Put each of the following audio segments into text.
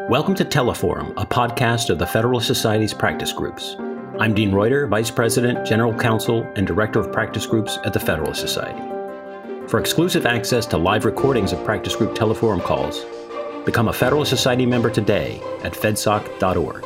Welcome to Teleforum, a podcast of the Federalist Society's practice groups. I'm Dean Reuter, Vice President, General Counsel, and Director of Practice Groups at the Federalist Society. For exclusive access to live recordings of practice group Teleforum calls, become a Federalist Society member today at fedsoc.org.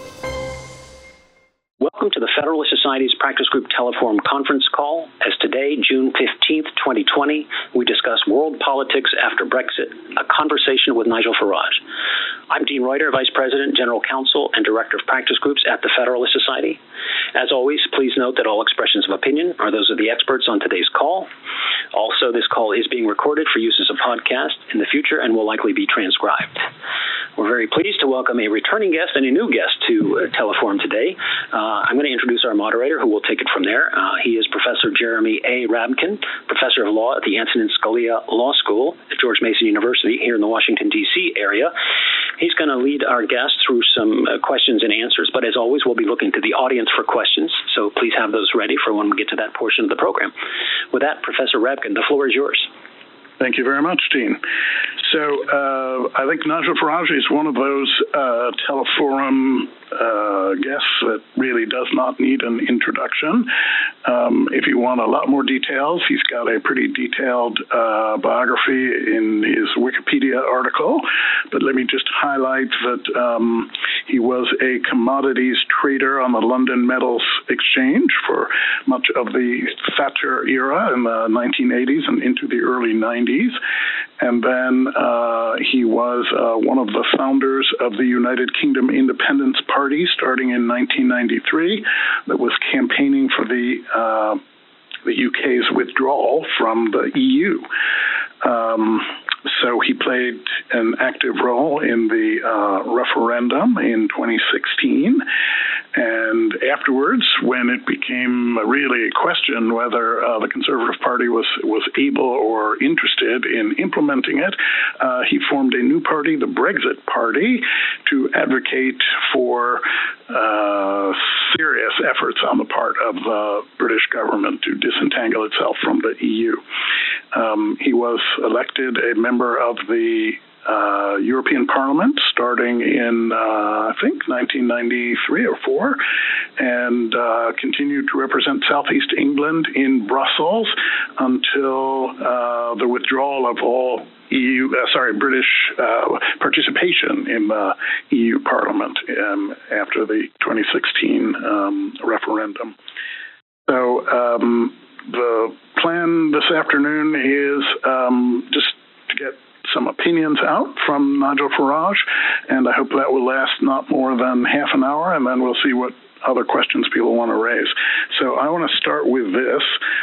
Welcome to the Federalist Society's Practice Group Teleforum conference call. As today, June 15th, 2020, we discuss world politics after Brexit, a conversation with Nigel Farage. I'm Dean Reuter, Vice President, General Counsel, and Director of Practice Groups at the Federalist Society. As always, please note that all expressions of opinion are those of the experts on today's call. Also, this call is being recorded for use as a podcast in the future and will likely be transcribed. We're very pleased to welcome a returning guest and a new guest to Teleforum today. I'm going to introduce our moderator, who will take it from there. He is Professor Jeremy A. Rabkin, Professor of Law at the Antonin Scalia Law School at George Mason University here in the Washington, D.C. area. He's going to lead our guests through some questions and answers, but as always, we'll be looking to the audience for questions, so please have those ready for when we get to that portion of the program. With that, Professor Rabkin, the floor is yours. Thank you very much, Dean. So I think Nigel Farage is one of those Teleforum guests that really does not need an introduction. If you want a lot more details, he's got a pretty detailed biography in his Wikipedia article. But let me just highlight that he was a commodities trader on the London Metals Exchange for much of the Thatcher era in the 1980s and into the early 90s. And then he was one of the founders of the United Kingdom Independence Party starting in 1993 that was campaigning for the UK's withdrawal from the EU. So he played an active role in the referendum in 2016. And afterwards, when it became really a question whether the Conservative Party was able or interested in implementing it, he formed a new party, the Brexit Party, to advocate for serious efforts on the part of the British government to disentangle itself from the EU. He was elected a member of the European Parliament starting in, I think, 1993 or 4, and continued to represent Southeast England in Brussels until the withdrawal of all British participation in the EU Parliament after the 2016 referendum. So the plan this afternoon is just to get some opinions out from Nigel Farage, and I hope that will last not more than half an hour, and then we'll see what other questions people want to raise. So I want to start with this.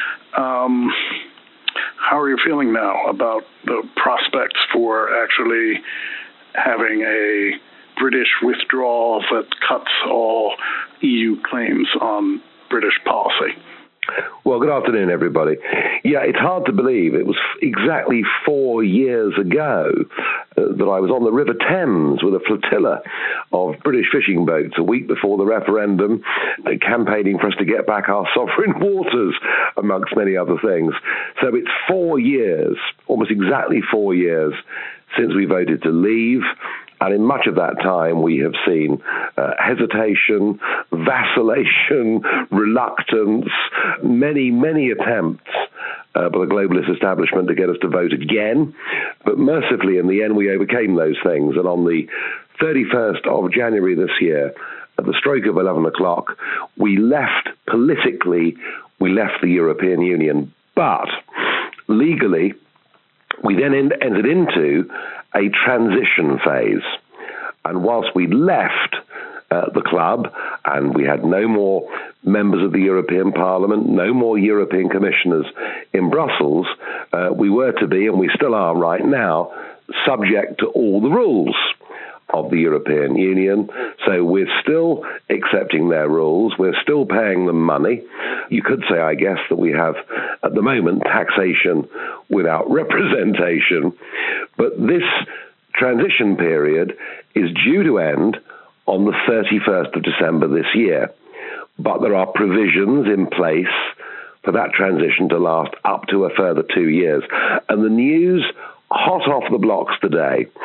How are you feeling now about the prospects for actually having a British withdrawal that cuts all EU claims on British policy? Well, good afternoon, everybody. Yeah, it's hard to believe it was exactly 4 years ago that I was on the River Thames with a flotilla of British fishing boats a week before the referendum, campaigning for us to get back our sovereign waters, amongst many other things. So it's 4 years, almost exactly 4 years, since we voted to leave. And in much of that time, we have seen hesitation, vacillation, reluctance, many attempts by the globalist establishment to get us to vote again. But mercifully, in the end, we overcame those things. And on the 31st of January this year, at the stroke of 11 o'clock, we left the European Union. But legally, we then entered into a transition phase. And whilst we left the club and we had no more members of the European Parliament, no more European commissioners in Brussels, we were to be, and we still are right now, subject to all the rules of the European Union. So we're still accepting their rules. We're still paying them money. You could say, I guess, that we have, at the moment, taxation without representation. But this transition period is due to end on the 31st of December this year. But there are provisions in place for that transition to last up to a further 2 years. And the news hot off the blocks today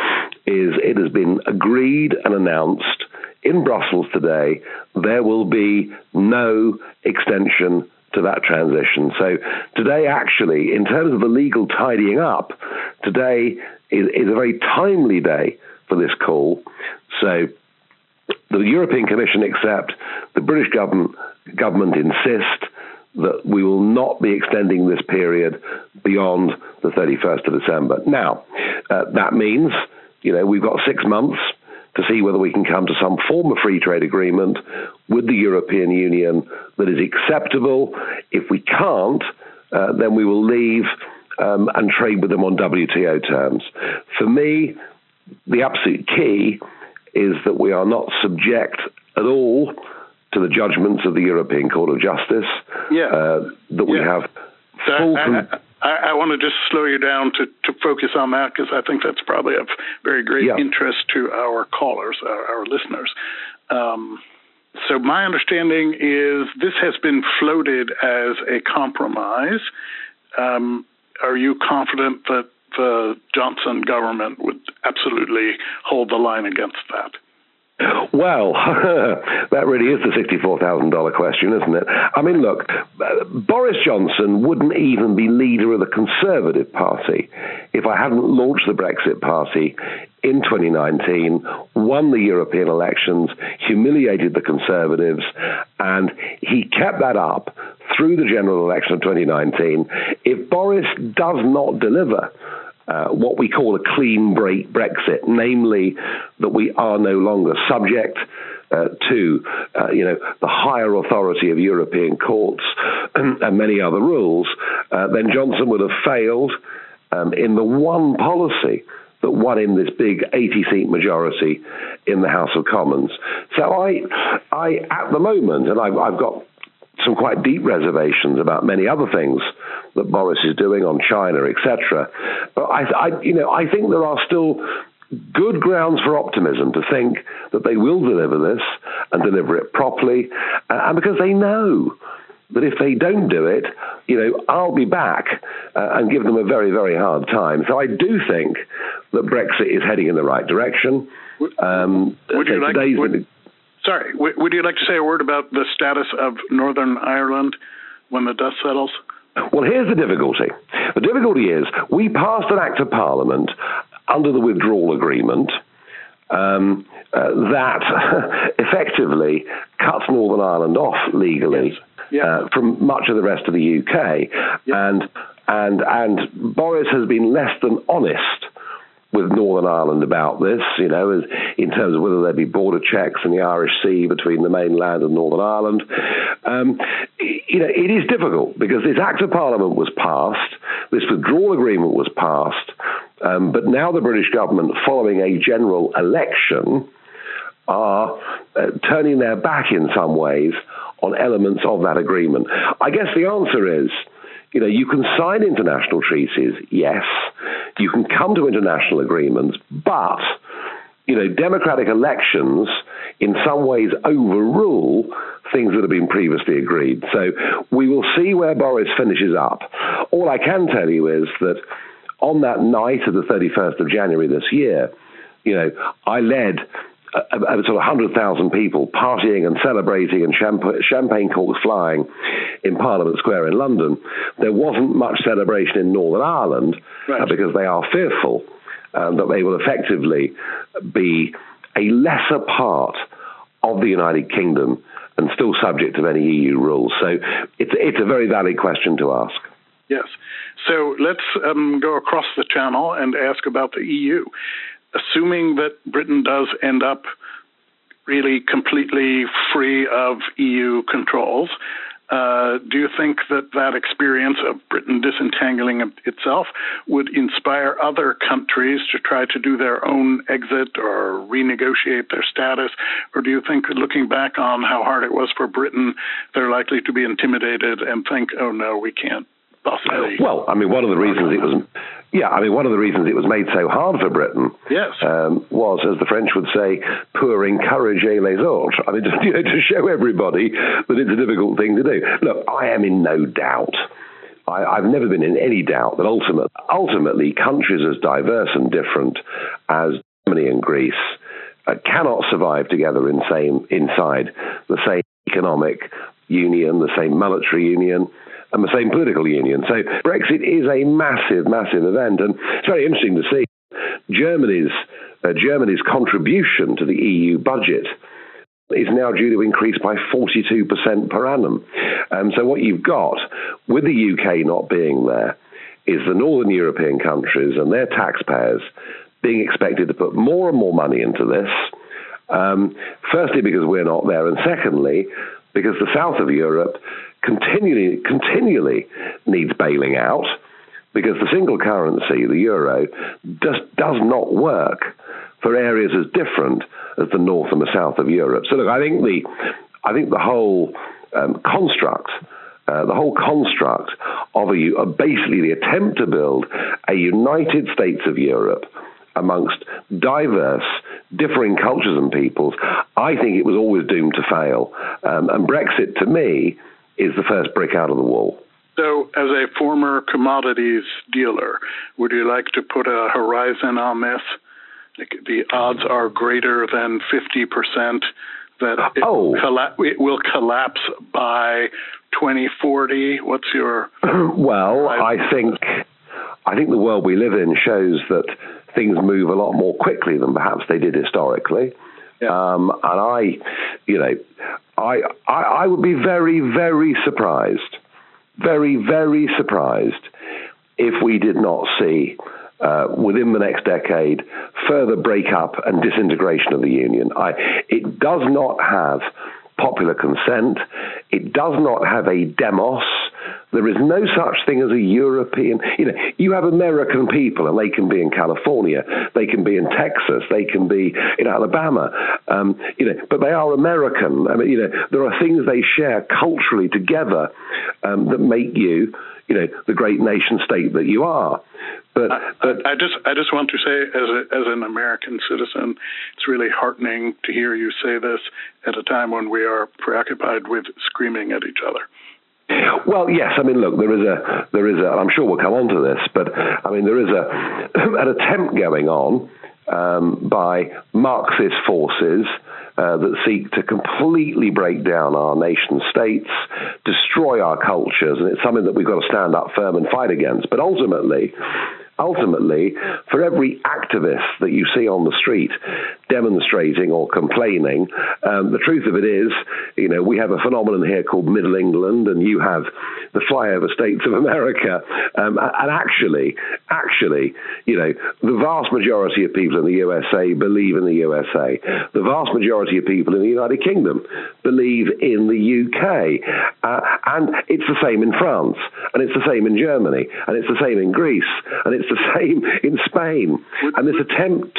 is it has been agreed and announced in Brussels today there will be no extension to that transition. So today, actually, in terms of the legal tidying up, today is a very timely day for this call. So the European Commission accept, the British government insist that we will not be extending this period beyond the 31st of December. Now, that means, we've got 6 months to see whether we can come to some form of free trade agreement with the European Union that is acceptable. If we can't, then we will leave and trade with them on WTO terms. For me, the absolute key is that we are not subject at all to the judgments of the European Court of Justice. That we have full... I want to just slow you down to focus on that, because I think that's probably of very great interest to our callers, our listeners. So my understanding is this has been floated as a compromise. Are you confident that the Johnson government would absolutely hold the line against that? Well, that really is the $64,000 question, isn't it? I mean, look, Boris Johnson wouldn't even be leader of the Conservative Party if I hadn't launched the Brexit Party in 2019, won the European elections, humiliated the Conservatives, and he kept that up through the general election of 2019. If Boris does not deliver what we call a clean break Brexit, namely that we are no longer subject to the higher authority of European courts and many other rules, then Johnson would have failed in the one policy that won him this big 80-seat majority in the House of Commons. So I at the moment, and I've got some quite deep reservations about many other things that Boris is doing on China, etc. But I think there are still good grounds for optimism to think that they will deliver this and deliver it properly, and because they know that if they don't do it, I'll be back and give them a very, very hard time. So I do think that Brexit is heading in the right direction. Would you like to say a word about the status of Northern Ireland when the dust settles? Well, here's the difficulty. The difficulty is we passed an Act of Parliament under the withdrawal agreement that effectively cuts Northern Ireland off legally from much of the rest of the UK. And Boris has been less than honest with Northern Ireland about this, in terms of whether there be border checks in the Irish Sea between the mainland and Northern Ireland. It is difficult because this Act of Parliament was passed, this withdrawal agreement was passed, but now the British government, following a general election, are turning their back in some ways on elements of that agreement. I guess the answer is, you can sign international treaties, yes. You can come to international agreements, but, democratic elections in some ways overrule things that have been previously agreed. So we will see where Boris finishes up. All I can tell you is that on that night of the 31st of January this year, I led a sort of 100,000 people partying and celebrating and champagne corks flying in Parliament Square in London. There wasn't much celebration in Northern Ireland because they are fearful that they will effectively be a lesser part of the United Kingdom and still subject to any EU rules. So it's a very valid question to ask. Yes. So let's go across the channel and ask about the EU. Assuming that Britain does end up really completely free of EU controls, do you think that experience of Britain disentangling itself would inspire other countries to try to do their own exit or renegotiate their status? Or do you think, looking back on how hard it was for Britain, they're likely to be intimidated and think, oh no, we can't possibly? Well, one of the reasons it was... one of the reasons it was made so hard for Britain was, as the French would say, pour encourager les autres. To show everybody that it's a difficult thing to do. Look, I am in no doubt. I've never been in any doubt that ultimately countries as diverse and different as Germany and Greece cannot survive together inside the same economic union, the same monetary union, and the same political union. So Brexit is a massive, massive event, and it's very interesting to see Germany's contribution to the EU budget is now due to increase by 42% per annum. So what you've got with the UK not being there is the Northern European countries and their taxpayers being expected to put more and more money into this, firstly because we're not there, and secondly because the south of Europe continually needs bailing out, because the single currency, the euro, just does not work for areas as different as the north and the south of Europe. So look, I think the whole construct of basically the attempt to build a United States of Europe amongst diverse, differing cultures and peoples, I think it was always doomed to fail. And Brexit, to me, is the first brick out of the wall. So, as a former commodities dealer, would you like to put a horizon on this? Like, the odds are greater than 50% that it will collapse by 2040. What's your... Well, I think the world we live in shows that things move a lot more quickly than perhaps they did historically. Yeah. And I would be very, very surprised, very, very surprised if we did not see within the next decade further breakup and disintegration of the Union. It does not have popular consent. It does not have a demos. There is no such thing as a European. You have American people, and they can be in California, they can be in Texas, they can be in Alabama, but they are American. I mean, there are things they share culturally together that make you, the great nation state that you are. But I just want to say, as an American citizen, it's really heartening to hear you say this at a time when we are preoccupied with screaming at each other. Well, yes. I mean, look, there is a. I'm sure we'll come on to this, but I mean, there is an attempt going on by Marxist forces that seek to completely break down our nation states, destroy our cultures, and it's something that we've got to stand up firm and fight against. But ultimately, for every activist that you see on the street demonstrating or complaining, the truth of it is, we have a phenomenon here called Middle England, and you have the flyover states of America. And actually, the vast majority of people in the USA believe in the USA. The vast majority of people in the United Kingdom believe in the UK. And it's the same in France, and it's the same in Germany, and it's the same in Greece, and it's the same in Spain. And this attempt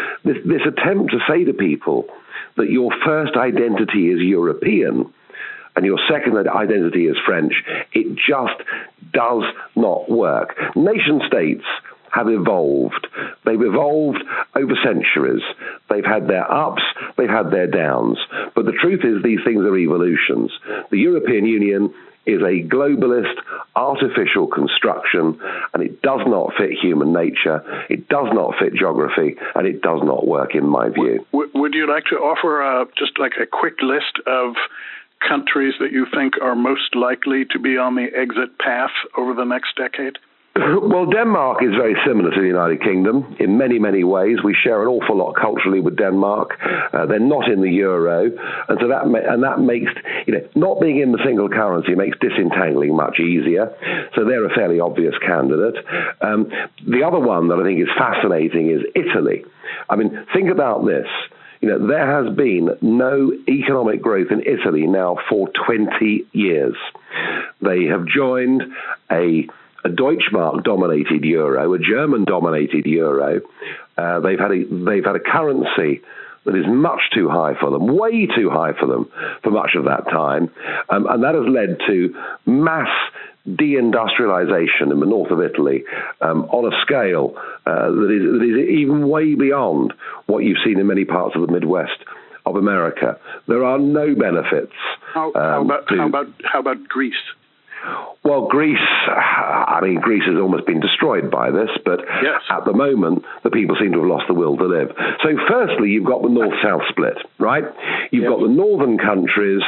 to say to people that your first identity is European and your second identity is French, it just does not work. Nation states have evolved. They've evolved over centuries. They've had their ups, they've had their downs. But the truth is, these things are evolutions. The European Union is a globalist, artificial construction, and it does not fit human nature, it does not fit geography, and it does not work, in my view. Would you like to offer just like a quick list of countries that you think are most likely to be on the exit path over the next decade? Well, Denmark is very similar to the United Kingdom in many, many ways. We share an awful lot culturally with Denmark. They're not in the euro, and so that makes, not being in the single currency makes disentangling much easier. So they're a fairly obvious candidate. The other one that I think is fascinating is Italy. I mean, think about this. There has been no economic growth in Italy now for 20 years. They have joined a Deutschmark-dominated euro, a German-dominated euro. They've had a currency that is much too high for them, way too high for them for much of that time, and that has led to mass deindustrialization in the north of Italy on a scale that is even way beyond what you've seen in many parts of the Midwest of America. There are no benefits. How about Greece? Well, Greece has almost been destroyed by this, but yes. At the moment, the people seem to have lost the will to live. So firstly, you've got the North-South split, right? You've got the northern countries,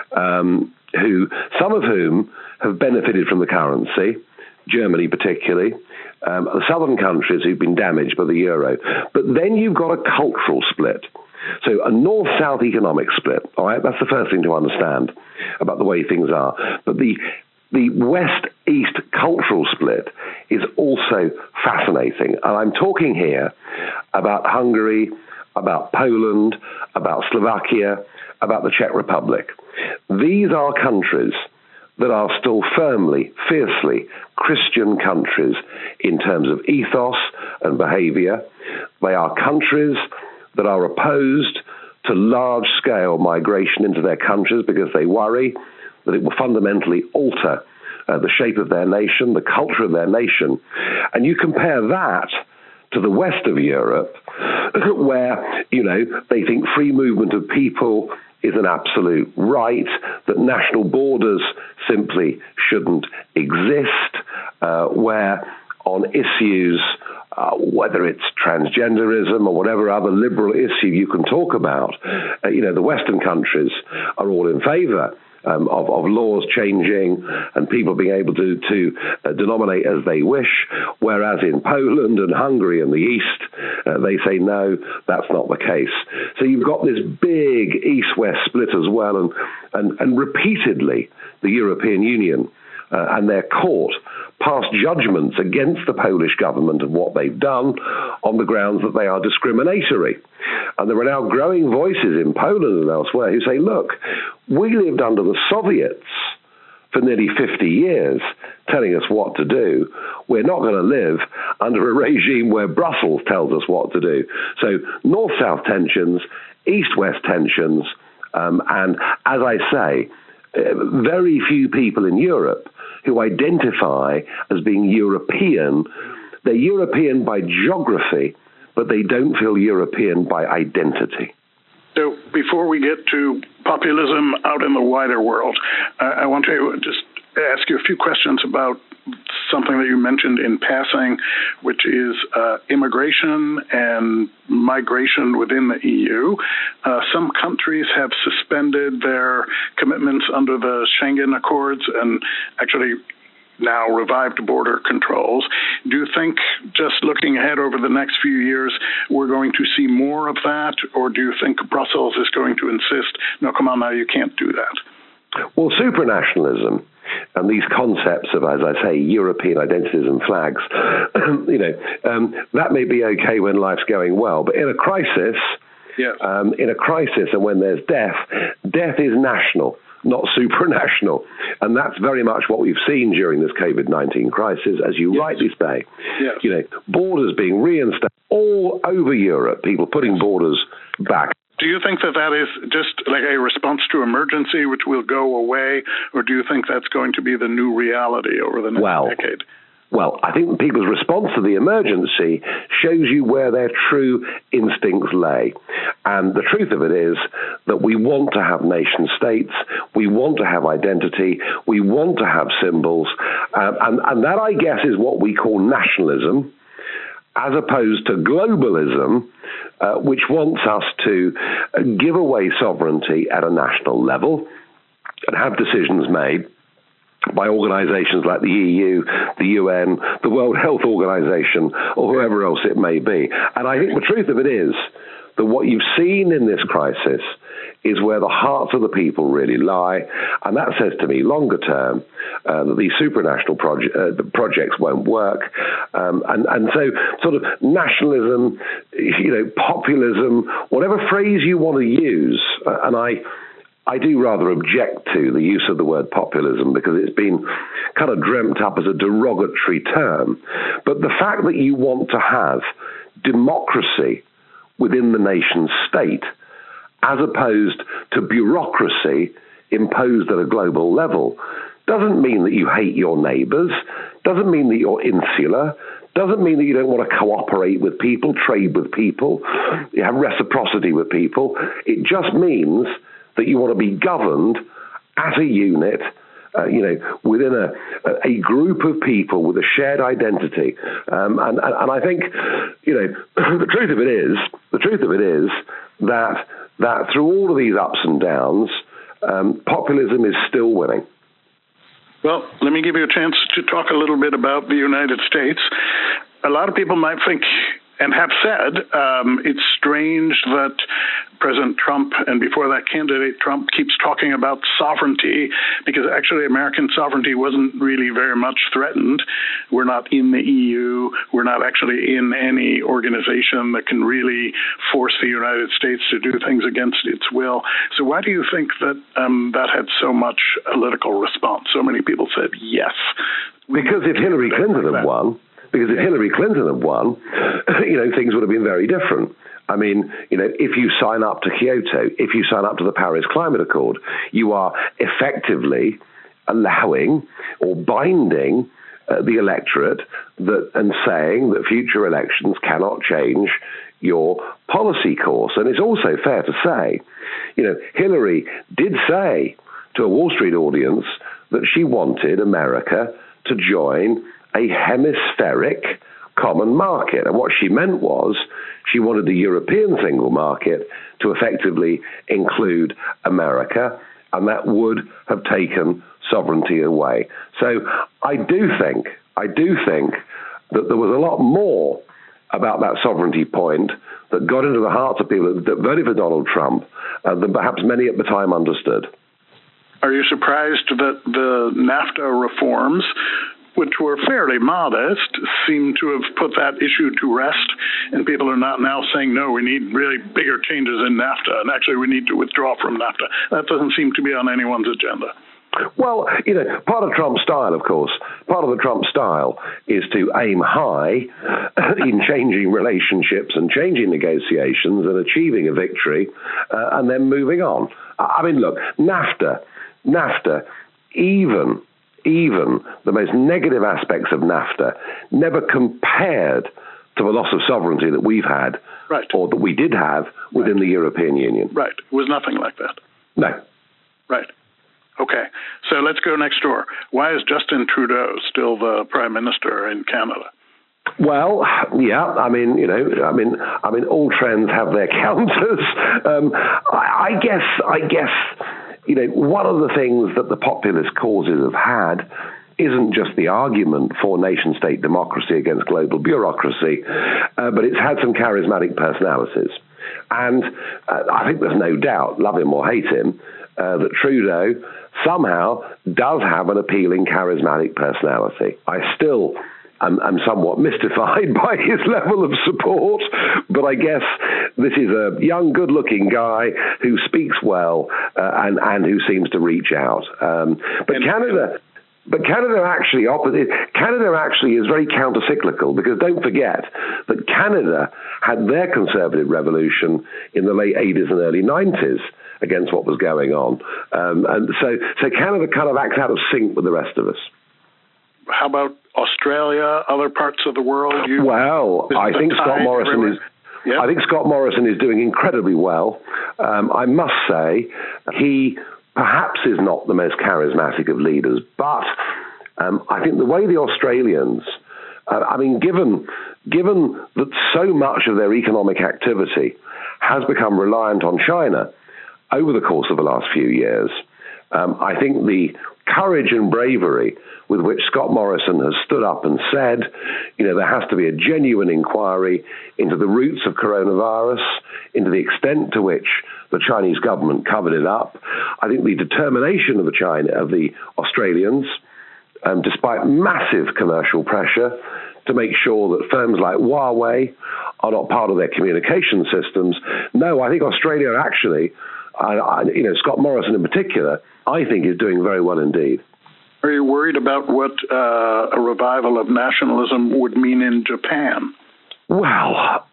some of whom have benefited from the currency, Germany particularly, the southern countries who've been damaged by the euro. But then you've got a cultural split. So a north-south economic split, all right? That's the first thing to understand about the way things are. But the west-east cultural split is also fascinating. And I'm talking here about Hungary, about Poland, about Slovakia, about the Czech Republic. These are countries that are still firmly, fiercely Christian countries in terms of ethos and behavior. They are countries that are opposed to large-scale migration into their countries because they worry that it will fundamentally alter the shape of their nation, the culture of their nation. And you compare that to the west of Europe, where, they think free movement of people is an absolute right, that national borders simply shouldn't exist, where on issues, whether it's transgenderism or whatever other liberal issue you can talk about, the Western countries are all in favor of laws changing and people being able to denominate as they wish, whereas in Poland and Hungary and the East, they say, no, that's not the case. So you've got this big East-West split as well, and repeatedly the European Union and their court passed judgments against the Polish government of what they've done on the grounds that they are discriminatory. And there are now growing voices in Poland and elsewhere who say, look, we lived under the Soviets for nearly 50 years telling us what to do. We're not going to live under a regime where Brussels tells us what to do. So north-south tensions, east-west tensions, and as I say, very few people in Europe who identify as being European. They're European by geography, but they don't feel European by identity. So before we get to populism out in the wider world, I want to just ask you a few questions about something that you mentioned in passing, which is immigration and migration within the EU. Some countries have suspended their commitments under the Schengen Accords and actually now revived border controls. Do you think, just looking ahead over the next few years, we're going to see more of that, or do you think Brussels is going to insist, no, come on now, you can't do that? Well, supranationalism and these concepts of, as I say, European identities and flags, that may be okay when life's going well, but in a crisis, yes. In a crisis and when there's death is national, not supranational. And that's very much what we've seen during this COVID-19 crisis, as you rightly say. Yes. Borders being reinstated all over Europe, people putting borders back. Do you think that is just like a response to emergency, which will go away, or do you think that's going to be the new reality over the next decade? Well, I think people's response to the emergency shows you where their true instincts lay. And the truth of it is that we want to have nation states, we want to have identity, we want to have symbols, and that, I guess, is what we call nationalism, as opposed to globalism, which wants us to give away sovereignty at a national level and have decisions made by organizations like the EU, the UN, the World Health Organization, or whoever else it may be. And I think the truth of it is that what you've seen in this crisis is where the hearts of the people really lie. And that says to me, longer term, that these supranational projects won't work. And so sort of nationalism, populism, whatever phrase you want to use, and I do rather object to the use of the word populism because it's been kind of dreamt up as a derogatory term. But the fact that you want to have democracy within the nation state as opposed to bureaucracy imposed at a global level doesn't mean that you hate your neighbors, doesn't mean that you're insular, doesn't mean that you don't want to cooperate with people, trade with people, you have reciprocity with people. It just means that you want to be governed as a unit within a group of people with a shared identity. And I think, the truth of it is that through all of these ups and downs, populism is still winning. Well, let me give you a chance to talk a little bit about the United States. A lot of people might think and have said it's strange that President Trump, and before that candidate Trump, keeps talking about sovereignty, because actually American sovereignty wasn't really very much threatened. We're not in the EU. We're not actually in any organization that can really force the United States to do things against its will. So why do you think that that had so much political response? So many people said yes. Because if Hillary Clinton had won, things would have been very different. I mean, if you sign up to Kyoto, if you sign up to the Paris Climate Accord, you are effectively allowing or binding the electorate and saying that future elections cannot change your policy course. And it's also fair to say, Hillary did say to a Wall Street audience that she wanted America to join a hemispheric common market. And what she meant was she wanted the European single market to effectively include America, and that would have taken sovereignty away. So I do think that there was a lot more about that sovereignty point that got into the hearts of people that voted for Donald Trump than perhaps many at the time understood. Are you surprised that the NAFTA reforms, which were fairly modest, seem to have put that issue to rest, and people are not now saying, no, we need really bigger changes in NAFTA, and actually we need to withdraw from NAFTA? That doesn't seem to be on anyone's agenda. Well, part of Trump's style, of course, is to aim high in changing relationships and changing negotiations and achieving a victory and then moving on. I mean, look, NAFTA, even the most negative aspects of NAFTA never compared to the loss of sovereignty that we've had, right, or that we did have within the European Union. Right. It was nothing like that. No. Right. Okay. So let's go next door. Why is Justin Trudeau still the Prime Minister in Canada? Well, yeah, I mean, all trends have their counters. I guess, one of the things that the populist causes have had isn't just the argument for nation-state democracy against global bureaucracy, but it's had some charismatic personalities. And I think there's no doubt, love him or hate him, that Trudeau somehow does have an appealing charismatic personality. I still am somewhat mystified by his level of support, but I guess this is a young, good-looking guy who speaks well and who seems to reach out. But Canada actually is very counter-cyclical, because don't forget that Canada had their conservative revolution in the late 80s and early 90s against what was going on. And so Canada kind of acts out of sync with the rest of us. How about Australia, other parts of the world? I think Scott Morrison is doing incredibly well. I must say, he perhaps is not the most charismatic of leaders, but I think the way the Australians, given that so much of their economic activity has become reliant on China over the course of the last few years, I think the courage and bravery with which Scott Morrison has stood up and said, there has to be a genuine inquiry into the roots of coronavirus, into the extent to which the Chinese government covered it up. I think the determination of the Australians, despite massive commercial pressure, to make sure that firms like Huawei are not part of their communication systems. No, I think Australia actually, Scott Morrison in particular, I think is doing very well indeed. Are you worried about what a revival of nationalism would mean in Japan? Well,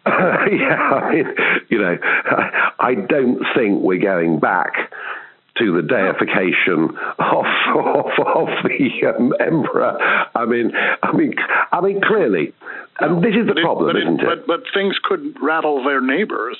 I don't think we're going back to the deification of the emperor. I mean, clearly, and this is the problem, isn't it? But things could rattle their neighbors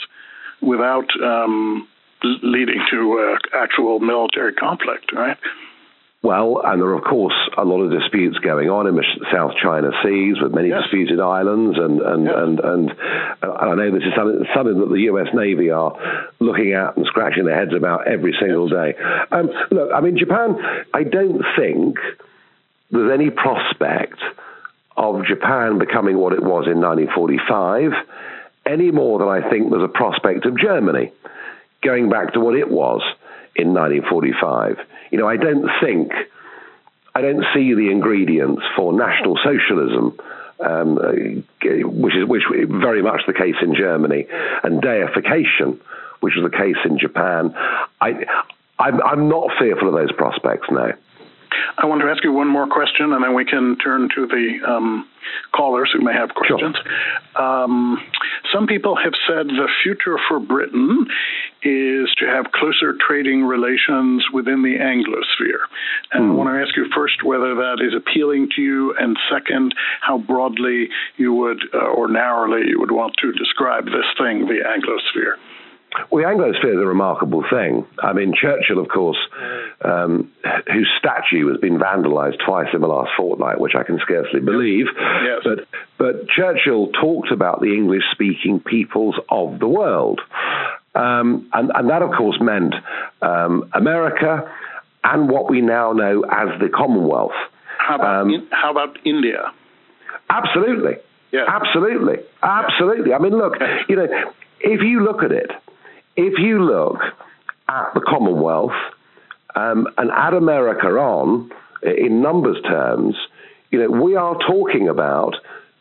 without leading to actual military conflict, right? Well, and there are, of course, a lot of disputes going on in the South China Seas with many disputed islands, and I know this is something that the U.S. Navy are looking at and scratching their heads about every single day. Look, I mean, Japan, I don't think there's any prospect of Japan becoming what it was in 1945 any more than I think there's a prospect of Germany going back to what it was in 1945. You know, I don't see the ingredients for National Socialism, which is very much the case in Germany, and deification, which is the case in Japan. I'm not fearful of those prospects now. I want to ask you one more question, and then we can turn to the callers who may have questions. Sure. Some people have said the future for Britain is to have closer trading relations within the Anglosphere. And I want to ask you first whether that is appealing to you, and second, how broadly you would, or narrowly, you would want to describe this thing, the Anglosphere. Well, the Anglosphere is a remarkable thing. I mean, Churchill, of course, whose statue has been vandalized twice in the last fortnight, which I can scarcely believe. Yes. But Churchill talked about the English-speaking peoples of the world. And that, of course, meant America and what we now know as the Commonwealth. How about India? Absolutely. Yeah. Absolutely. I mean, look, you know, if you look at it, if you look at the Commonwealth and add America on in numbers terms, you know, we are talking about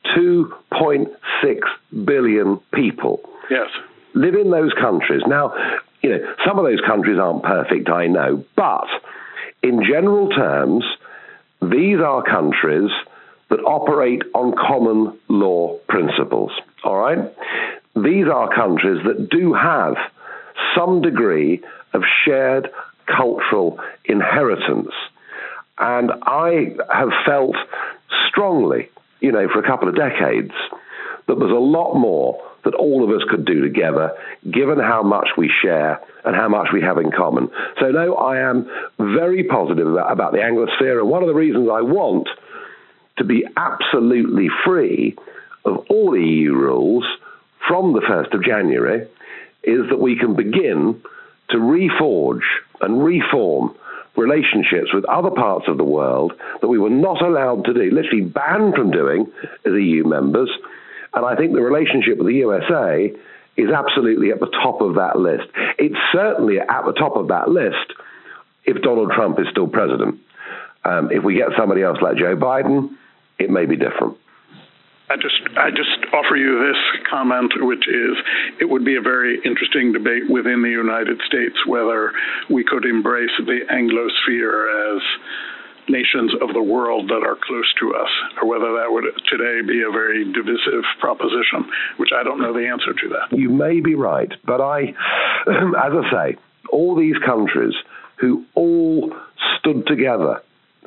2.6 billion people. Yes. Live in those countries. Now, you know, some of those countries aren't perfect, I know, but in general terms, these are countries that operate on common law principles, all right? These are countries that do have some degree of shared cultural inheritance. And I have felt strongly, you know, for a couple of decades, that there's a lot more that all of us could do together, given how much we share and how much we have in common. So, no, I am very positive about the Anglosphere, and one of the reasons I want to be absolutely free of all EU rules from the 1st of January is that we can begin to reforge and reform relationships with other parts of the world that we were not allowed to do, literally banned from doing as EU members. And I think the relationship with the USA is absolutely at the top of that list. It's certainly at the top of that list if Donald Trump is still president. If we get somebody else like Joe Biden, it may be different. I just offer you this comment, which is it would be a very interesting debate within the United States whether we could embrace the Anglosphere as nations of the world that are close to us, or whether that would today be a very divisive proposition, which I don't know the answer to that. You may be right, but as I say, all these countries who all stood together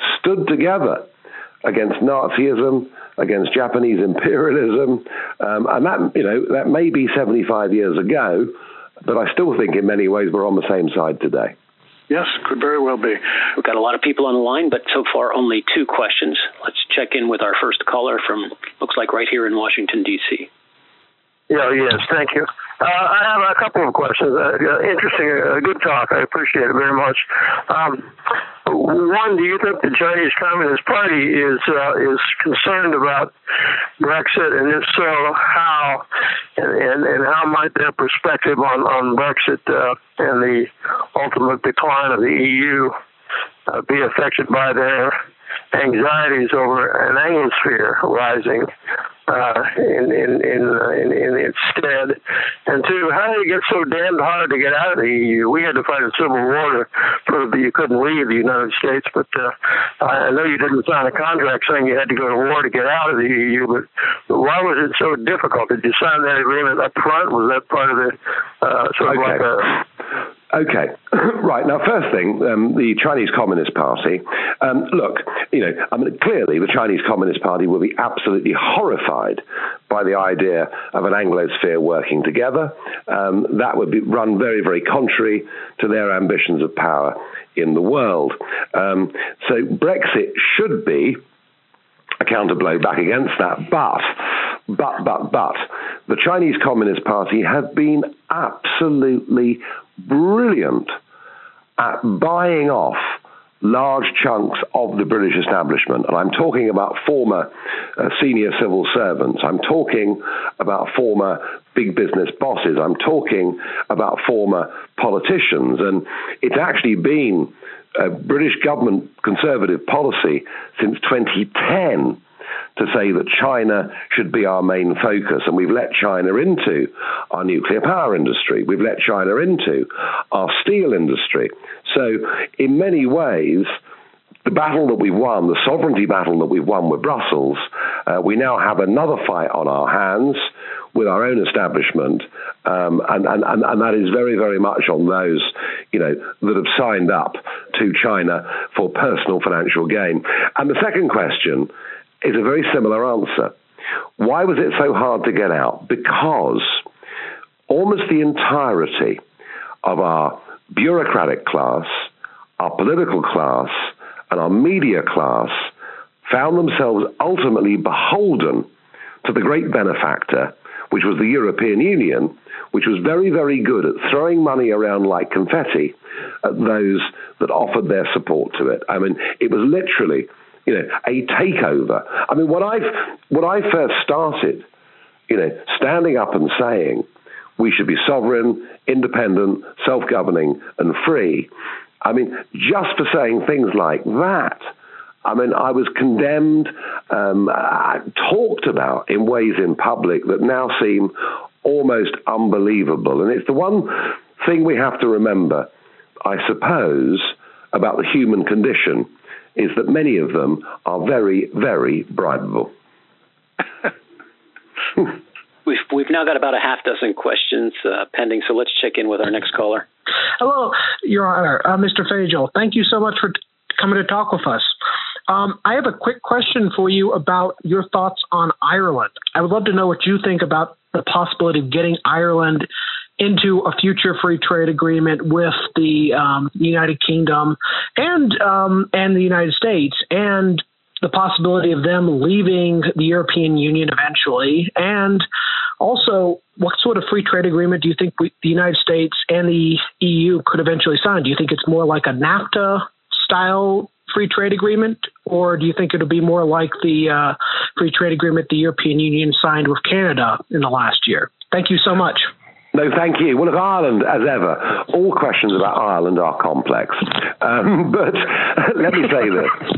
against Nazism, against Japanese imperialism, and that, you know, that may be 75 years ago, but I still think in many ways we're on the same side today. Yes, could very well be. We've got a lot of people on the line, but so far only 2 questions. Let's check in with our first caller from, looks like right here in Washington, D.C. Yes, thank you. I have a couple of questions. Interesting, good talk. I appreciate it very much. One, do you think the Chinese Communist Party is concerned about Brexit, and if so, how? And how might their perspective on Brexit and the ultimate decline of the EU be affected by their anxieties over an Anglosphere rising in its stead? And 2, how did it get so damned hard to get out of the EU? We had to fight a civil war to prove that you couldn't leave the United States, but I know you didn't sign a contract saying you had to go to war to get out of the EU, but why was it so difficult? Did you sign that agreement up front? Was that part of the sort of like a... Okay, right. Now, first thing, the Chinese Communist Party. Look, you know, I mean, clearly the Chinese Communist Party will be absolutely horrified by the idea of an Anglosphere working together. That would run very, very contrary to their ambitions of power in the world. So Brexit should be a counterblow back against that. But the Chinese Communist Party have been absolutely brilliant at buying off large chunks of the British establishment. And I'm talking about former senior civil servants. I'm talking about former big business bosses. I'm talking about former politicians. And it's actually been a British government conservative policy since 2010 to say that China should be our main focus. And we've let China into our nuclear power industry. We've let China into our steel industry. So in many ways, the battle that we've won, the sovereignty battle that we've won with Brussels, we now have another fight on our hands with our own establishment, and that is very, very much on those, that have signed up to China for personal financial gain. And the second question is a very similar answer. Why was it so hard to get out? Because almost the entirety of our bureaucratic class, our political class, and our media class found themselves ultimately beholden to the great benefactor, which was the European Union, which was very, very good at throwing money around like confetti at those that offered their support to it. I mean, it was literally, a takeover. I mean, when I first started, standing up and saying we should be sovereign, independent, self-governing, and free, I mean, just for saying things like that, I mean, I was condemned, talked about in ways in public that now seem almost unbelievable. And it's the one thing we have to remember, I suppose, about the human condition, is that many of them are very, very bribable. We've now got about a half dozen questions pending, so let's check in with our next caller. Hello, Your Honor, Mr. Fagel. Thank you so much for coming to talk with us. I have a quick question for you about your thoughts on Ireland. I would love to know what you think about the possibility of getting Ireland into a future free trade agreement with the United Kingdom and the United States, and the possibility of them leaving the European Union eventually. And also, what sort of free trade agreement do you think the United States and the EU could eventually sign? Do you think it's more like a NAFTA-style free trade agreement, or do you think it'll be more like the free trade agreement the European Union signed with Canada in the last year? Thank you so much. No, thank you. Well, look, Ireland, as ever, all questions about Ireland are complex. But let me say this.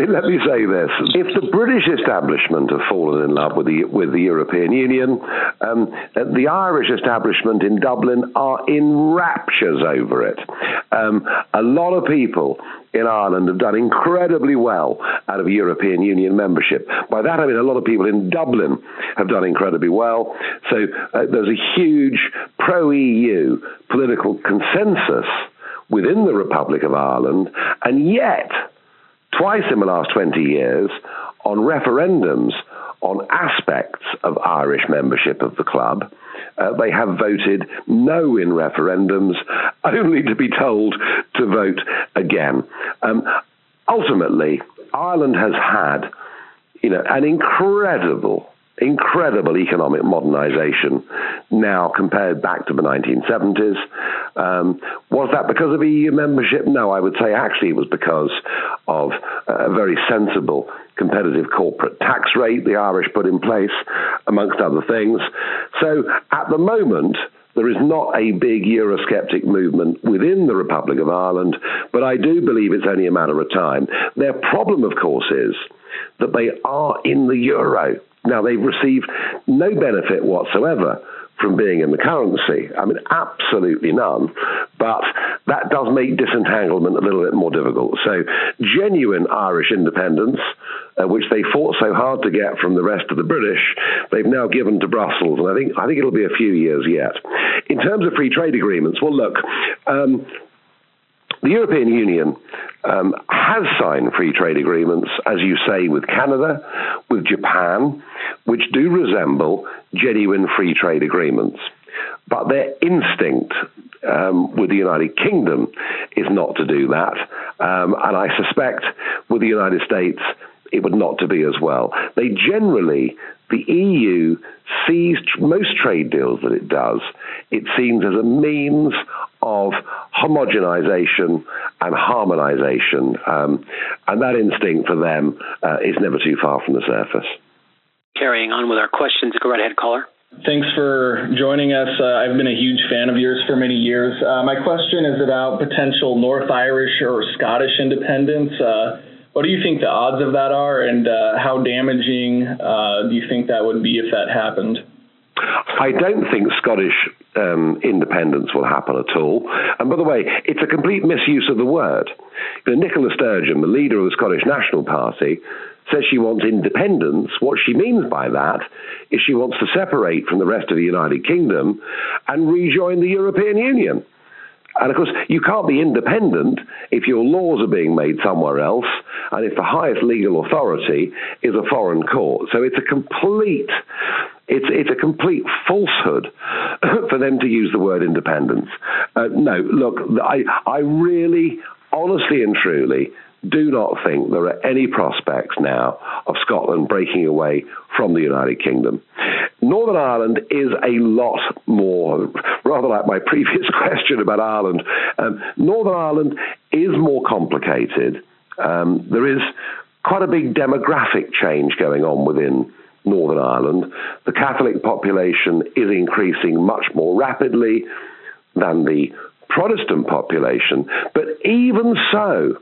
If the British establishment have fallen in love with the European Union, the Irish establishment in Dublin are in raptures over it. A lot of people in Ireland have done incredibly well out of European Union membership. By that, I mean a lot of people in Dublin have done incredibly well. So there's a huge pro-EU political consensus within the Republic of Ireland, and yet, twice in the last 20 years, on referendums on aspects of Irish membership of the club, they have voted no in referendums, only to be told to vote again. Ultimately, Ireland has had, an incredible economic modernization now compared back to the 1970s. Was that because of EU membership? No, I would say actually it was because of a very sensible competitive corporate tax rate the Irish put in place, amongst other things. So at the moment, there is not a big Eurosceptic movement within the Republic of Ireland, but I do believe it's only a matter of time. Their problem, of course, is that they are in the euro. Now, they've received no benefit whatsoever from being in the currency. I mean, absolutely none. But that does make disentanglement a little bit more difficult. So genuine Irish independence, which they fought so hard to get from the rest of the British, they've now given to Brussels. And I think it'll be a few years yet. In terms of free trade agreements, well, look, the European Union has signed free trade agreements, as you say, with Canada, with Japan, which do resemble genuine free trade agreements. But their instinct with the United Kingdom is not to do that. And I suspect with the United States, it would not to be as well. They generally, the EU sees most trade deals that it does, it seems as a means of homogenization and harmonization. And that instinct for them is never too far from the surface. Carrying on with our questions, go right ahead, caller. Thanks for joining us. I've been a huge fan of yours for many years. My question is about potential North Irish or Scottish independence. What do you think the odds of that are, and how damaging do you think that would be if that happened? I don't think Scottish independence will happen at all. And by the way, it's a complete misuse of the word. Nicola Sturgeon, the leader of the Scottish National Party, says she wants independence. What she means by that is she wants to separate from the rest of the United Kingdom and rejoin the European Union. And of course, you can't be independent if your laws are being made somewhere else and if the highest legal authority is a foreign court. So it's a complete falsehood for them to use the word independence. No, look, I really, honestly and truly, do not think there are any prospects now of Scotland breaking away from the United Kingdom. Northern Ireland is a lot more, rather like my previous question about Ireland, Northern Ireland is more complicated. There is quite a big demographic change going on within Northern Ireland. The Catholic population is increasing much more rapidly than the Protestant population, but even so,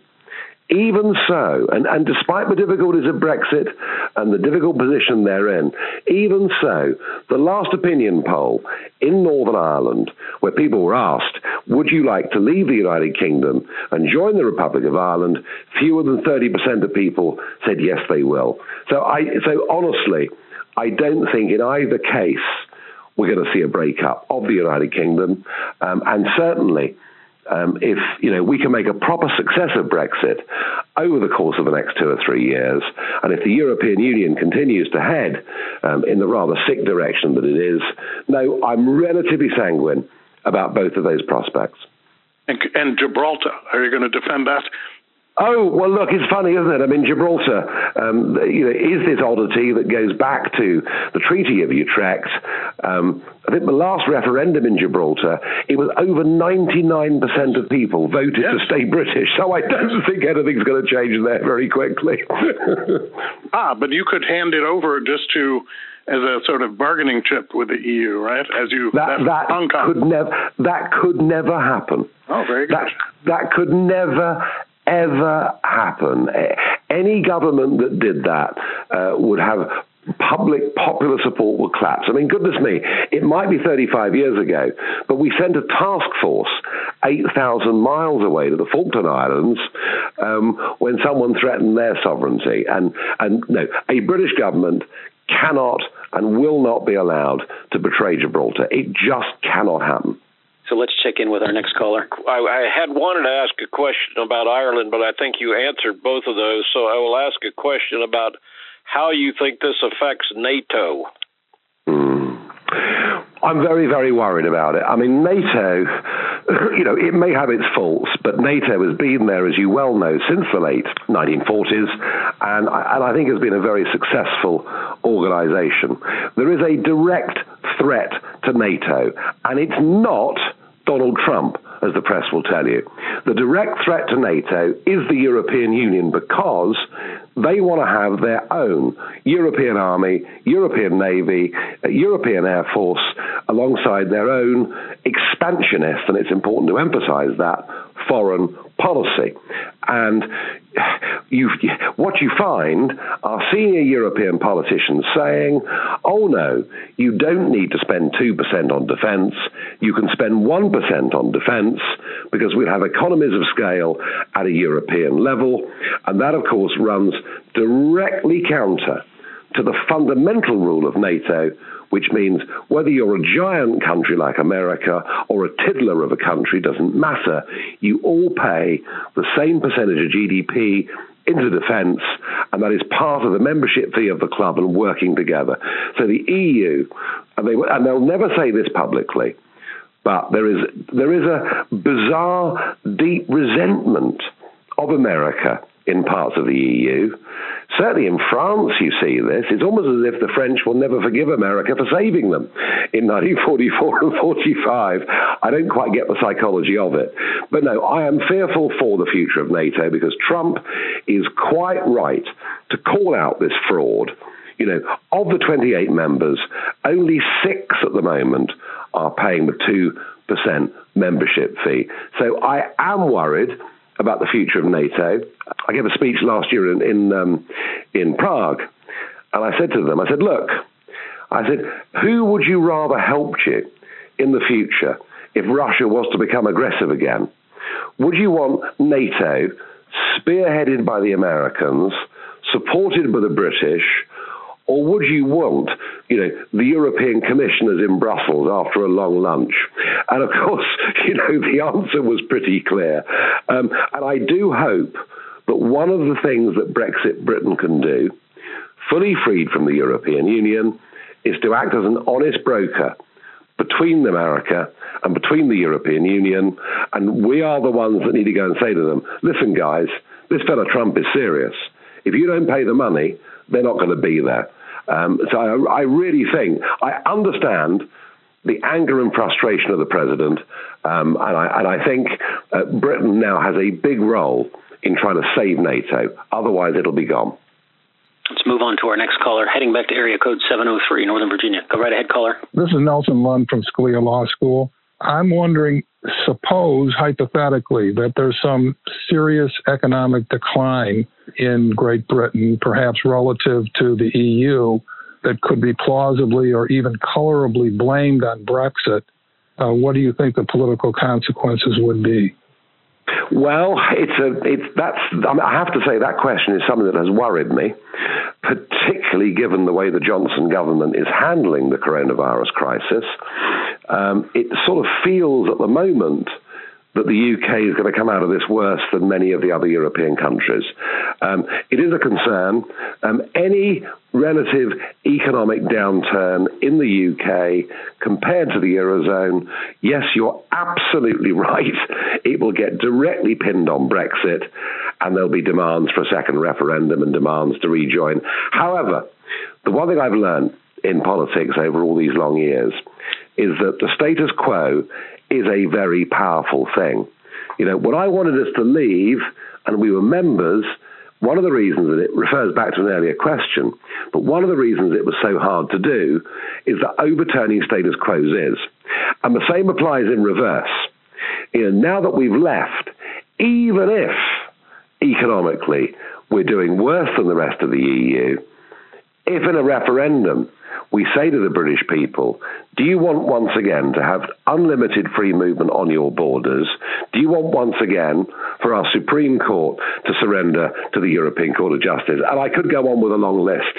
and despite the difficulties of Brexit and the difficult position they're in, even so, the last opinion poll in Northern Ireland, where people were asked, would you like to leave the United Kingdom and join the Republic of Ireland, fewer than 30% of people said yes, they will. So honestly, I don't think in either case we're going to see a breakup of the United Kingdom, and certainly if we can make a proper success of Brexit over the course of the next 2 or 3 years, and if the European Union continues to head in the rather sick direction that it is, no, I'm relatively sanguine about both of those prospects. And Gibraltar, are you going to defend that? Oh, well, look, it's funny, isn't it? I mean, Gibraltar is this oddity that goes back to the Treaty of Utrecht. I think the last referendum in Gibraltar, it was over 99% of people voted to stay British. So I don't think anything's going to change there very quickly. But you could hand it over just as a sort of bargaining chip with the EU, right? That could never happen. Oh, very good. That could never ever happen. Any government that did that would have popular support would collapse. I mean, goodness me, it might be 35 years ago, but we sent a task force 8,000 miles away to the Falkland Islands when someone threatened their sovereignty. And no, a British government cannot and will not be allowed to betray Gibraltar. It just cannot happen. So let's check in with our next caller. I had wanted to ask a question about Ireland, but I think you answered both of those. So I will ask a question about how you think this affects NATO. I'm very, very worried about it. I mean, NATO, it may have its faults, but NATO has been there, as you well know, since the late 1940s, and I think has been a very successful organization. There is a direct threat to NATO, and it's not Donald Trump, as the press will tell you. The direct threat to NATO is the European Union because they want to have their own European Army, European Navy, European Air Force, alongside their own expansionist, and it's important to emphasize that, foreign policy. And what you find are senior European politicians saying, oh no, you don't need to spend 2% on defense, you can spend 1% on defense because we'll have economies of scale at a European level, and that of course runs directly counter to the fundamental rule of NATO, which means whether you're a giant country like America or a tiddler of a country, doesn't matter. You all pay the same percentage of GDP into defence, and that is part of the membership fee of the club and working together. So the EU, and they'll never say this publicly, but there is a bizarre, deep resentment of America in parts of the EU. Certainly in France, you see this. It's almost as if the French will never forgive America for saving them in 1944 and 45. I don't quite get the psychology of it. But no, I am fearful for the future of NATO because Trump is quite right to call out this fraud. You know, of the 28 members, only 6 at the moment are paying the 2% membership fee. So I am worried about the future of NATO. I gave a speech last year in Prague, and I said to them, look, who would you rather helped you in the future if Russia was to become aggressive again? Would you want NATO spearheaded by the Americans, supported by the British, or would you want, the European commissioners in Brussels after a long lunch? And of course, the answer was pretty clear. And I do hope that one of the things that Brexit Britain can do, fully freed from the European Union, is to act as an honest broker between America and between the European Union. And we are the ones that need to go and say to them, listen, guys, this fella Trump is serious. If you don't pay the money, they're not going to be there. So I really think, I understand the anger and frustration of the president, and I think Britain now has a big role in trying to save NATO. Otherwise, it'll be gone. Let's move on to our next caller, heading back to area code 703, Northern Virginia. Go right ahead, caller. This is Nelson Lund from Scalia Law School. I'm wondering, suppose, hypothetically, that there's some serious economic decline in Great Britain, perhaps relative to the EU, that could be plausibly or even colorably blamed on Brexit. What do you think the political consequences would be? Well, I have to say that question is something that has worried me, particularly given the way the Johnson government is handling the coronavirus crisis. It sort of feels at the moment that the UK is going to come out of this worse than many of the other European countries. It is a concern. Any relative economic downturn in the UK compared to the Eurozone, yes, you're absolutely right. It will get directly pinned on Brexit, and there'll be demands for a second referendum and demands to rejoin. However, the one thing I've learned in politics over all these long years is that the status quo is a very powerful thing. When I wanted us to leave and we were members, one of the reasons, and it refers back to an earlier question, but one of the reasons it was so hard to do is that overturning status quos is. And the same applies in reverse. Now that we've left, even if economically we're doing worse than the rest of the EU, if in a referendum we say to the British people, do you want once again to have unlimited free movement on your borders? Do you want once again for our Supreme Court to surrender to the European Court of Justice? And I could go on with a long list.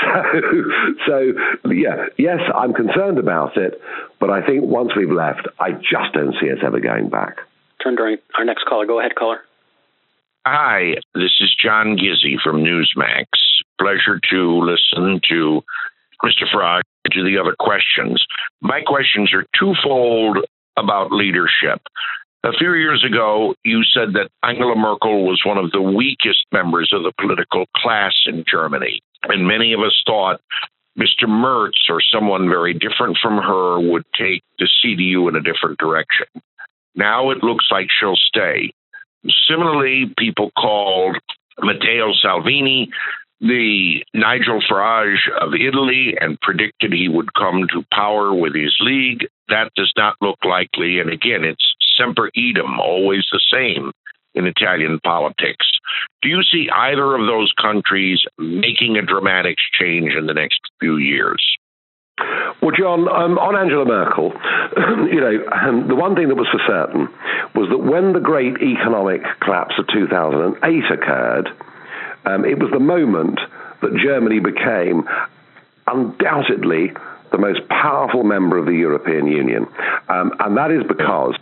So yes, I'm concerned about it, but I think once we've left, I just don't see us ever going back. Turn to our next caller. Go ahead, caller. Hi, this is John Gizzi from Newsmax. Pleasure to listen to Mr. Farage to the other questions. My questions are twofold about leadership. A few years ago, you said that Angela Merkel was one of the weakest members of the political class in Germany, and many of us thought Mr. Merz or someone very different from her would take the CDU in a different direction. Now it looks like she'll stay. Similarly, people called Matteo Salvini the Nigel Farage of Italy and predicted he would come to power with his league. That does not look likely. And again, it's semper idem, always the same in Italian politics. Do you see either of those countries making a dramatic change in the next few years? Well, John, on Angela Merkel, the one thing that was for certain was that when the great economic collapse of 2008 occurred, it was the moment that Germany became undoubtedly the most powerful member of the European Union. And that is because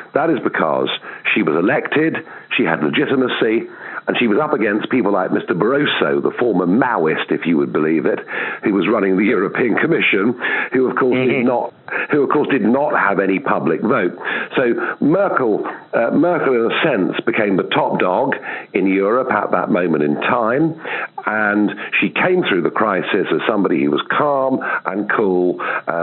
she was elected, she had legitimacy, and she was up against people like Mr. Barroso, the former Maoist, if you would believe it, who was running the European Commission, who of course did not have any public vote. So Merkel, in a sense, became the top dog in Europe at that moment in time, and she came through the crisis as somebody who was calm and cool,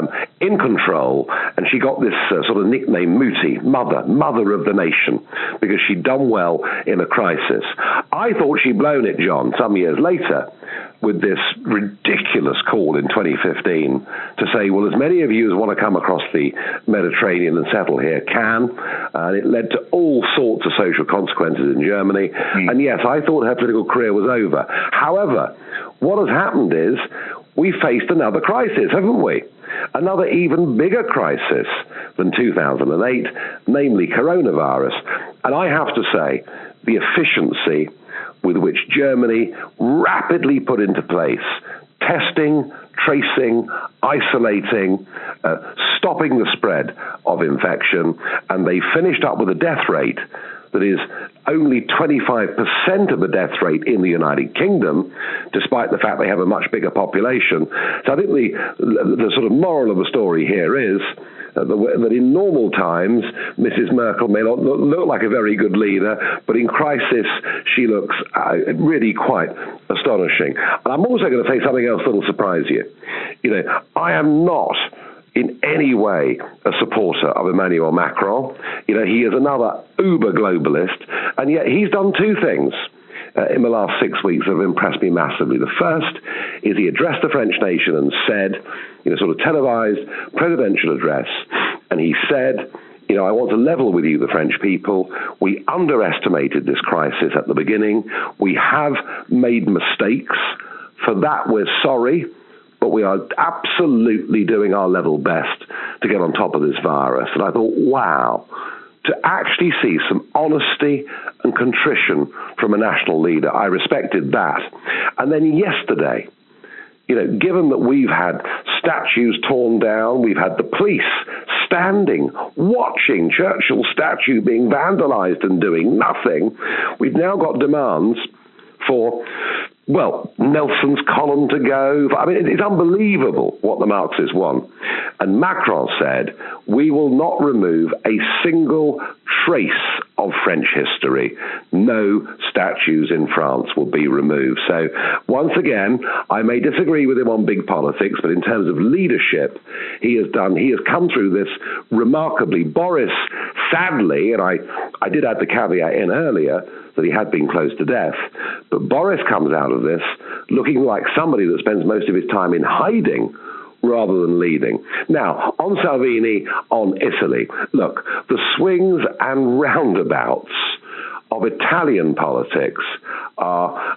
in control, and she got this sort of nickname, Mutti, mother of the nation, because she'd done well in a crisis. I thought she'd blown it, John, some years later, with this ridiculous call in 2015 to say, well, as many of you as want to come across the Mediterranean and settle here can. And it led to all sorts of social consequences in Germany. And yes, I thought her political career was over. However, what has happened is we faced another crisis, haven't we? Another even bigger crisis than 2008, namely coronavirus. And I have to say, the efficiency with which Germany rapidly put into place testing, tracing, isolating, stopping the spread of infection, and they finished up with a death rate that is only 25% of the death rate in the United Kingdom, despite the fact they have a much bigger population. So I think the sort of moral of the story here is that in normal times, Mrs. Merkel may not look like a very good leader, but in crisis, she looks really quite astonishing. And I'm also going to say something else that will surprise you. You know, I am not in any way a supporter of Emmanuel Macron. You know, he is another uber-globalist, and yet he's done two things in the last 6 weeks that have impressed me massively. The first is he addressed the French nation and said, in a sort of televised presidential address, and he said, you know, I want to level with you, the French people. We underestimated this crisis at the beginning. We have made mistakes. For that, we're sorry, but we are absolutely doing our level best to get on top of this virus. And I thought, wow, to actually see some honesty and contrition from a national leader, I respected that. And then yesterday, you know, given that we've had statues torn down, we've had the police standing, watching Churchill's statue being vandalized and doing nothing, we've now got demands for, well, Nelson's column to go. I mean, it's unbelievable what the Marxists want. And Macron said, we will not remove a single trace of French history. No statues in France will be removed. So once again, I may disagree with him on big politics, but in terms of leadership, he has come through this remarkably. Boris, sadly, and I did add the caveat in earlier, that he had been close to death. But Boris comes out of this looking like somebody that spends most of his time in hiding rather than leading. Now, on Salvini, on Italy, look, the swings and roundabouts of Italian politics are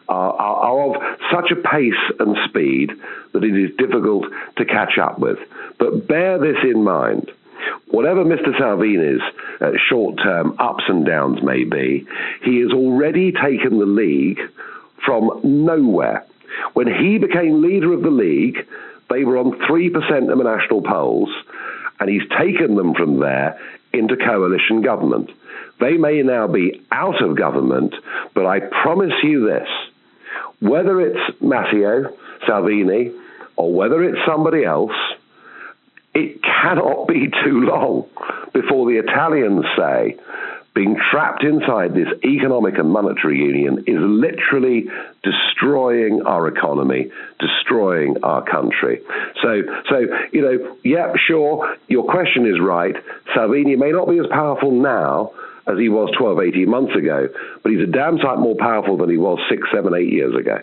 of such a pace and speed that it is difficult to catch up with. But bear this in mind. Whatever Mr. Salvini's short-term ups and downs may be, he has already taken the League from nowhere. When he became leader of the League, they were on 3% of the national polls, and he's taken them from there into coalition government. They may now be out of government, but I promise you this, whether it's Matteo Salvini or whether it's somebody else, it cannot be too long before the Italians say being trapped inside this economic and monetary union is literally destroying our economy, destroying our country. So you know, yeah, sure, your question is right. Salvini may not be as powerful now as he was 12, 18 months ago, but he's a damn sight more powerful than he was 6, 7, 8 years ago.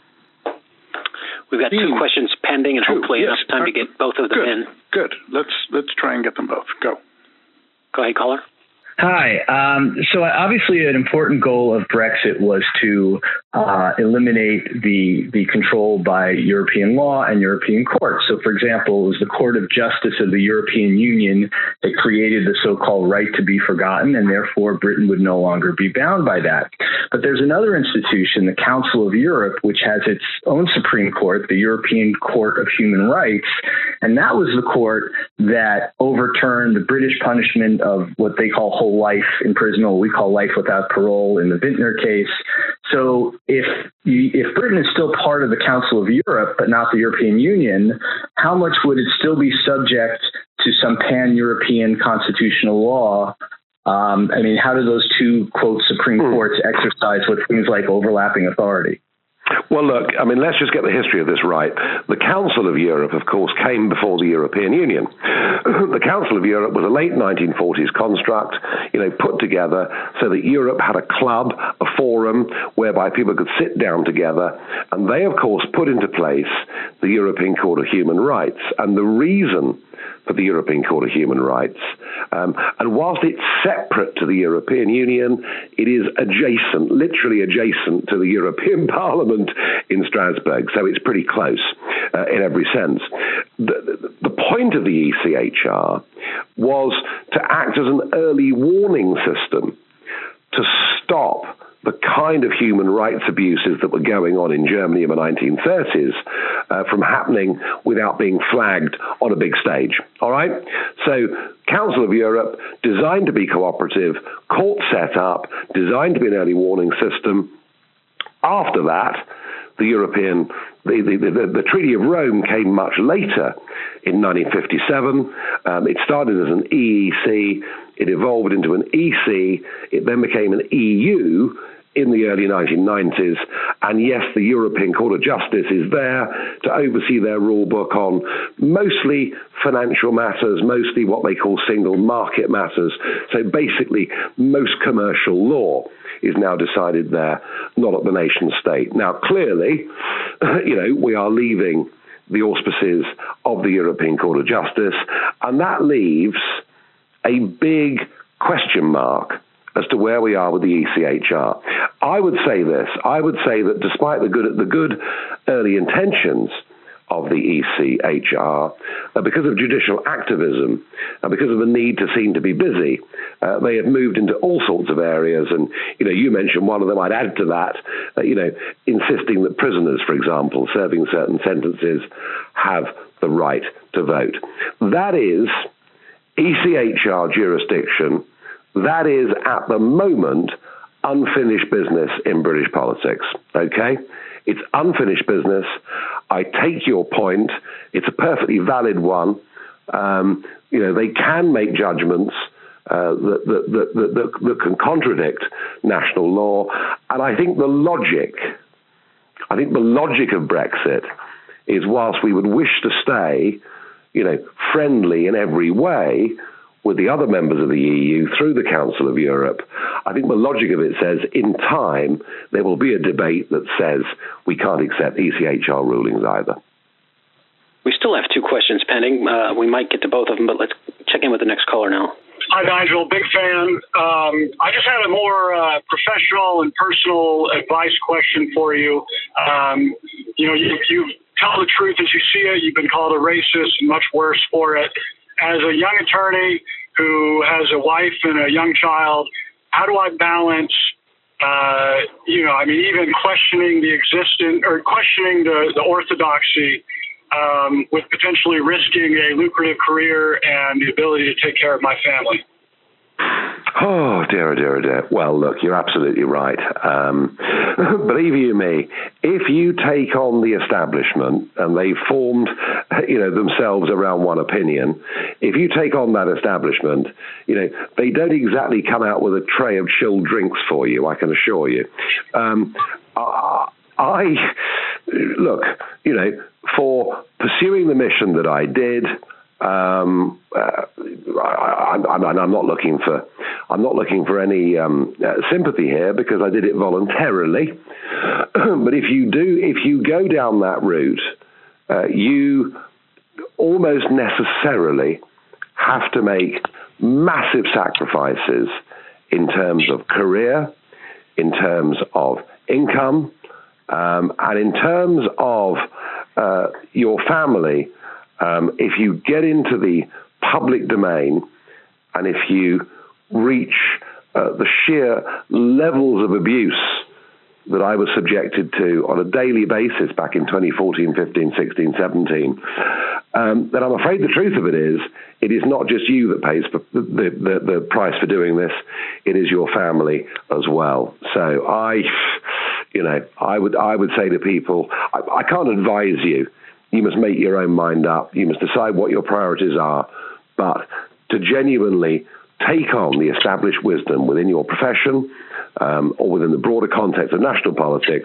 We've got two questions pending, and hopefully enough time to get both of them in. Good. Let's try and get them both. Go ahead, caller. Hi. So obviously an important goal of Brexit was to eliminate the control by European law and European courts. So, for example, it was the Court of Justice of the European Union that created the so-called right to be forgotten, and therefore Britain would no longer be bound by that. But there's another institution, the Council of Europe, which has its own Supreme Court, the European Court of Human Rights. And that was the court that overturned the British punishment of what they call whole life imprisonment, what we call life without parole in the Vintner case. So if Britain is still part of the Council of Europe, but not the European Union, how much would it still be subject to some pan-European constitutional law? I mean, how do those two, quote, Supreme Courts exercise what seems like overlapping authority? Well, look, I mean, let's just get the history of this right. The Council of Europe, of course, came before the European Union. The Council of Europe was a late 1940s construct, put together so that Europe had a club, a forum, whereby people could sit down together. And they, of course, put into place the European Court of Human Rights. And the reason for the European Court of Human Rights. And whilst it's separate to the European Union, it is adjacent, literally adjacent to the European Parliament in Strasbourg. So it's pretty close in every sense. The point of the ECHR was to act as an early warning system to stop the kind of human rights abuses that were going on in Germany in the 1930s from happening without being flagged on a big stage. All right? So Council of Europe, designed to be cooperative, court set up, designed to be an early warning system. After that, the Treaty of Rome came much later in 1957. It started as an EEC. It evolved into an EC. It then became an EU in the early 1990s. And yes, the European Court of Justice is there to oversee their rule book on mostly financial matters, mostly what they call single market matters. So basically, most commercial law is now decided there, not at the nation state. Now, clearly, we are leaving the auspices of the European Court of Justice, and that leaves a big question mark as to where we are with the ECHR. I would say this. I would say that despite the good early intentions of the ECHR, because of judicial activism, because of the need to seem to be busy, they have moved into all sorts of areas. And, you mentioned one of them. I'd add to that, insisting that prisoners, for example, serving certain sentences, have the right to vote. That is ECHR jurisdiction. That is, at the moment, unfinished business in British politics, okay? It's unfinished business. I take your point. It's a perfectly valid one. They can make judgments that can contradict national law. And I think the logic of Brexit is, whilst we would wish to stay, friendly in every way with the other members of the EU through the Council of Europe, I think the logic of it says in time there will be a debate that says we can't accept ECHR rulings either. We still have two questions pending. We might get to both of them, but let's check in with the next caller now. Hi, Nigel. Big fan. I just had a more professional and personal advice question for you. You tell the truth as you see it. You've been called a racist and much worse for it. As a young attorney who has a wife and a young child, how do I balance, even questioning the existence or questioning the orthodoxy with potentially risking a lucrative career and the ability to take care of my family? Oh, dear, dear, dear. Well, look, you're absolutely right. Believe you me, if you take on the establishment and they formed, themselves around one opinion, if you take on that establishment, they don't exactly come out with a tray of chilled drinks for you, I can assure you. For pursuing the mission that I did, I'm not looking for any sympathy here, because I did it voluntarily. But if you go down that route, you almost necessarily have to make massive sacrifices in terms of career, in terms of income, and in terms of your family. If you get into the public domain and if you reach the sheer levels of abuse that I was subjected to on a daily basis back in 2014, 15, 16, 17, then I'm afraid the truth of it is not just you that pays for the price for doing this, it is your family as well. So I would say to people, I can't advise you. You must make your own mind up. You must decide what your priorities are. But to genuinely take on the established wisdom within your profession or within the broader context of national politics,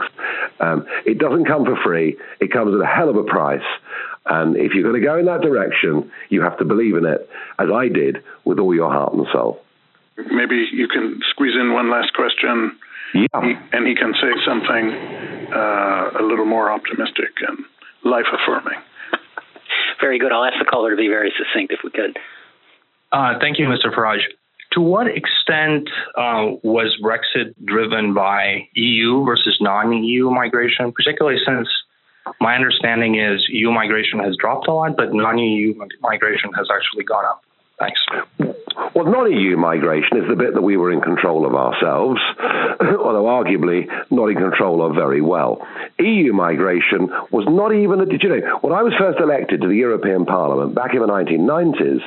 it doesn't come for free. It comes at a hell of a price. And if you're going to go in that direction, you have to believe in it, as I did, with all your heart and soul. Maybe you can squeeze in one last question. Yeah. And he can say something a little more optimistic and life-affirming. Very good. I'll ask the caller to be very succinct if we could. Thank you, Mr. Farage. To what extent was Brexit driven by EU versus non-EU migration, particularly since my understanding is EU migration has dropped a lot, but non-EU migration has actually gone up? Thanks. Well, non-EU migration is the bit that we were in control of ourselves, although arguably not in control of very well. EU migration was not even, did you know, when I was first elected to the European Parliament back in the 1990s,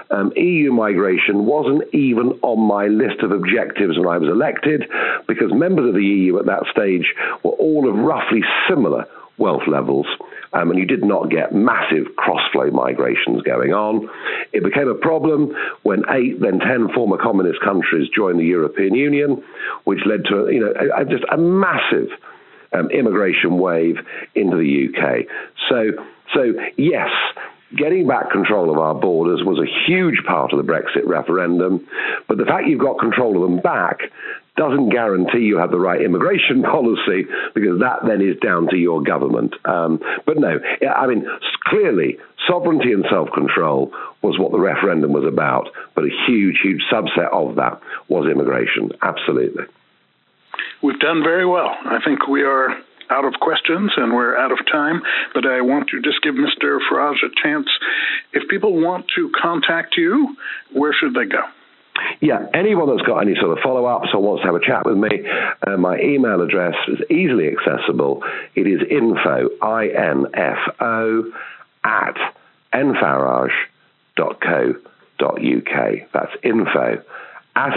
EU migration wasn't even on my list of objectives when I was elected, because members of the EU at that stage were all of roughly similar wealth levels, and you did not get massive cross-flow migrations going on. It became a problem when 8, then 10 former communist countries joined the European Union, which led to just a massive immigration wave into the UK. So yes, getting back control of our borders was a huge part of the Brexit referendum, but the fact you've got control of them back doesn't guarantee you have the right immigration policy, because that then is down to your government. But no, I mean, clearly, sovereignty and self-control was what the referendum was about, but a huge, huge subset of that was immigration. Absolutely. We've done very well. I think we are out of questions and we're out of time, but I want to just give Mr. Farage a chance. If people want to contact you, where should they go? Yeah, anyone that's got any sort of follow-ups or wants to have a chat with me, my email address is easily accessible. It is info, I-N-F-O, at nfarage.co.uk. That's info at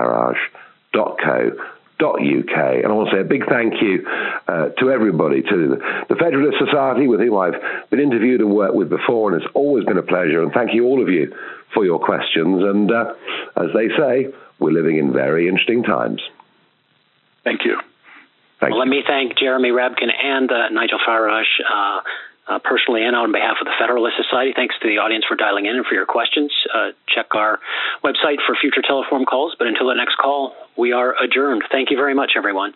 nfarage.co.uk. And I want to say a big thank you to everybody, to the Federalist Society, with whom I've been interviewed and worked with before, and it's always been a pleasure. And thank you, all of you, for your questions. And as they say, we're living in very interesting times. Thank you. Thank you. Let me thank Jeremy Rabkin and Nigel Farage personally and on behalf of the Federalist Society. Thanks to the audience for dialing in and for your questions. Check our website for future Teleforum calls. But until the next call, we are adjourned. Thank you very much, everyone.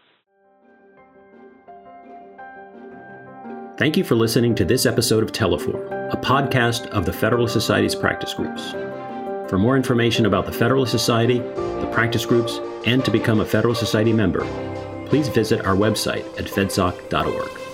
Thank you for listening to this episode of Teleforum, a podcast of the Federalist Society's practice groups. For more information about the Federalist Society, the practice groups, and to become a Federalist Society member, please visit our website at fedsoc.org.